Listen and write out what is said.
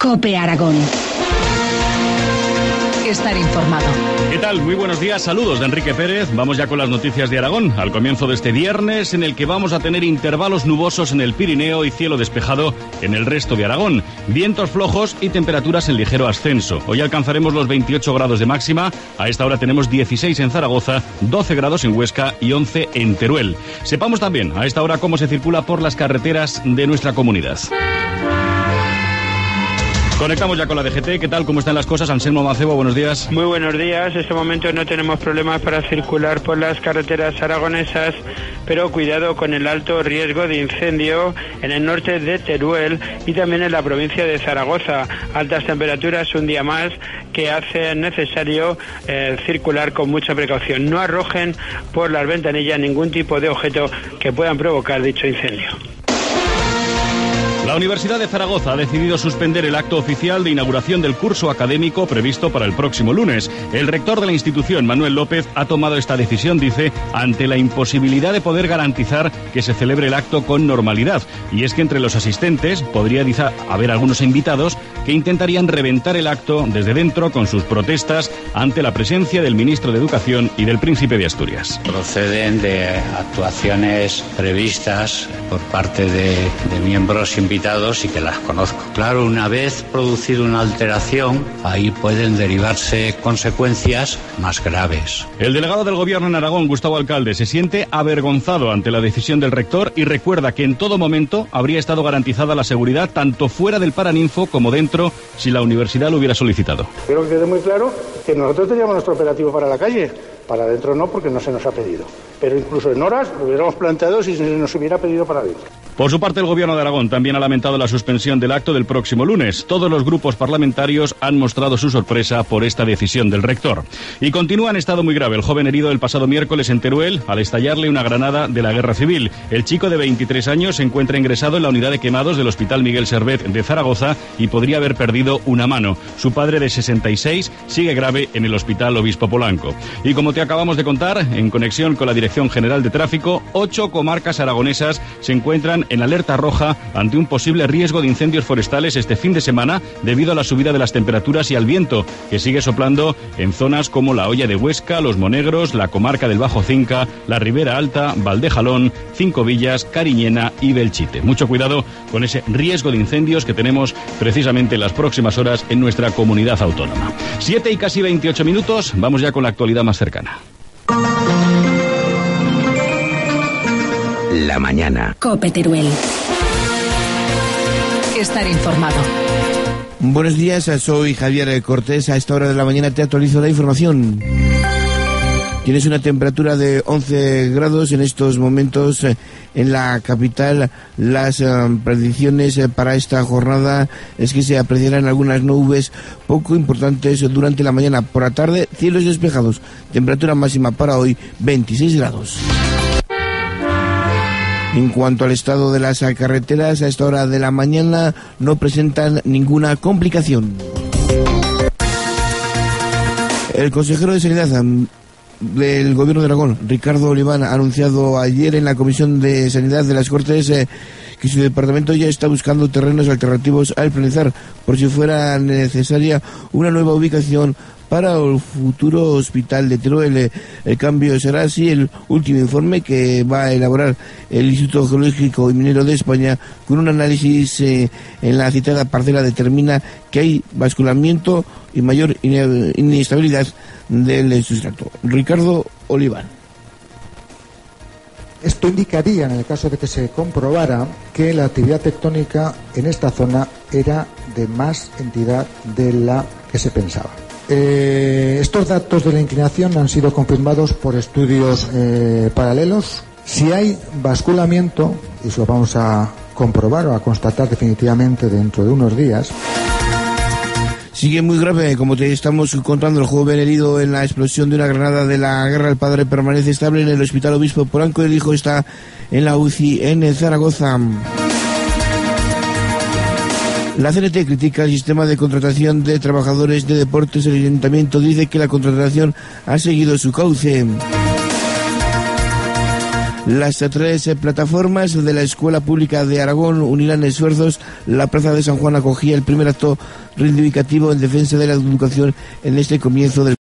COPE Aragón. Estar informado. ¿Qué tal? Muy buenos días, saludos de Enrique Pérez. Vamos ya con las noticias de Aragón, al comienzo de este viernes, en el que vamos a tener intervalos nubosos en el Pirineo y cielo despejado en el resto de Aragón. Vientos flojos y temperaturas en ligero ascenso. Hoy alcanzaremos los 28 grados de máxima. A esta hora tenemos 16 en Zaragoza, 12 grados en Huesca y 11 en Teruel. Sepamos también a esta hora cómo se circula por las carreteras de nuestra comunidad. Conectamos ya con la DGT. ¿Qué tal? ¿Cómo están las cosas? Anselmo Mancebo, buenos días. Muy buenos días. En este momento no tenemos problemas para circular por las carreteras aragonesas, pero cuidado con el alto riesgo de incendio en el norte de Teruel y también en la provincia de Zaragoza. Altas temperaturas un día más que hacen necesario circular con mucha precaución. No arrojen por las ventanillas ningún tipo de objeto que puedan provocar dicho incendio. La Universidad de Zaragoza ha decidido suspender el acto oficial de inauguración del curso académico previsto para el próximo lunes. El rector de la institución, Manuel López, ha tomado esta decisión, dice, ante la imposibilidad de poder garantizar que se celebre el acto con normalidad. Y es que entre los asistentes podría haber algunos invitados que intentarían reventar el acto desde dentro con sus protestas ante la presencia del ministro de Educación y del príncipe de Asturias. Proceden de actuaciones previstas por parte de miembros invitados y que las conozco. Claro, una vez producido una alteración, ahí pueden derivarse consecuencias más graves. El delegado del Gobierno en Aragón, Gustavo Alcalde, se siente avergonzado ante la decisión del rector y recuerda que en todo momento habría estado garantizada la seguridad tanto fuera del Paraninfo como dentro si la universidad lo hubiera solicitado. Quiero que quede muy claro que nosotros teníamos nuestro operativo para la calle, para adentro no, porque no se nos ha pedido. Pero incluso en horas lo hubiéramos planteado si se nos hubiera pedido para adentro. Por su parte, el Gobierno de Aragón también ha lamentado la suspensión del acto del próximo lunes. Todos los grupos parlamentarios han mostrado su sorpresa por esta decisión del rector. Y continúa en estado muy grave el joven herido el pasado miércoles en Teruel al estallarle una granada de la Guerra Civil. El chico de 23 años se encuentra ingresado en la unidad de quemados del Hospital Miguel Servet de Zaragoza y podría haber perdido una mano. Su padre, de 66, sigue grave en el Hospital Obispo Polanco. Y como te acabamos de contar, en conexión con la Dirección General de Tráfico, 8 comarcas aragonesas se encuentran en alerta roja ante un posible riesgo de incendios forestales este fin de semana debido a la subida de las temperaturas y al viento que sigue soplando en zonas como la Hoya de Huesca, Los Monegros, la comarca del Bajo Cinca, la Ribera Alta, Valdejalón, Cinco Villas, Cariñena y Belchite. Mucho cuidado con ese riesgo de incendios que tenemos precisamente en las próximas horas en nuestra comunidad autónoma. 7 y casi 28 minutos, vamos ya con la actualidad más cercana. La mañana. COPE Teruel. Estar informado. Buenos días, soy Javier Cortés. A esta hora de la mañana te actualizo la información. Tienes una temperatura de 11 grados en estos momentos en la capital. Las predicciones para esta jornada es que se apreciarán algunas nubes poco importantes durante la mañana. Por la tarde, cielos despejados. Temperatura máxima para hoy, 26 grados. En cuanto al estado de las carreteras, a esta hora de la mañana no presentan ninguna complicación. El consejero de Sanidad del Gobierno de Aragón, Ricardo Oliván, ha anunciado ayer en la Comisión de Sanidad de las Cortes que su departamento ya está buscando terrenos alternativos al planizar por si fuera necesaria una nueva ubicación para el futuro hospital de Teruel. El cambio será así el último informe que va a elaborar el Instituto Geológico y Minero de España. Con un análisis en la citada parcela determina que hay basculamiento y mayor inestabilidad del sustrato. Ricardo Oliván. Esto indicaría, en el caso de que se comprobara, que la actividad tectónica en esta zona era de más entidad de la que se pensaba. Estos datos de la inclinación han sido confirmados por estudios paralelos. Si hay basculamiento, y eso lo vamos a comprobar o a constatar definitivamente dentro de unos días. Sigue muy grave, como te estamos contando, el joven herido en la explosión de una granada de la guerra. El padre permanece estable en el Hospital Obispo Polanco y el hijo está en la UCI en Zaragoza. La CNT critica el sistema de contratación de trabajadores de deportes. El ayuntamiento dice que la contratación ha seguido su cauce. Las 3 plataformas de la Escuela Pública de Aragón unirán esfuerzos. La Plaza de San Juan acogía el primer acto reivindicativo en defensa de la educación en este comienzo del